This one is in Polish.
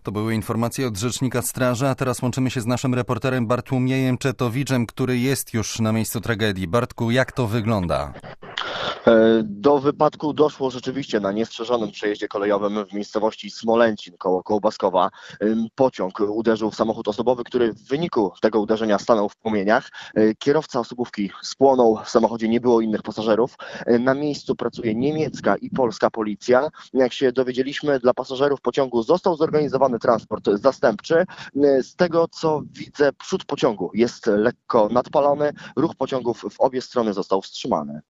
To były informacje od rzecznika straży, a teraz łączymy się z naszym reporterem Bartłomiejem Czetowiczem, który jest już na miejscu tragedii. Bartku, jak to wygląda? Do wypadku doszło rzeczywiście na niestrzeżonym przejeździe kolejowym w miejscowości Smolęcin koło Kołbaskowa. Pociąg uderzył w samochód osobowy, który w wyniku tego uderzenia stanął w płomieniach. Kierowca osobówki spłonął, w samochodzie nie było innych pasażerów. Na miejscu pracuje niemiecka i polska policja. Jak się dowiedzieliśmy, dla pasażerów pociągu został zorganizowany transport zastępczy. Z tego co widzę, przód pociągu jest lekko nadpalony, ruch pociągów w obie strony został wstrzymany.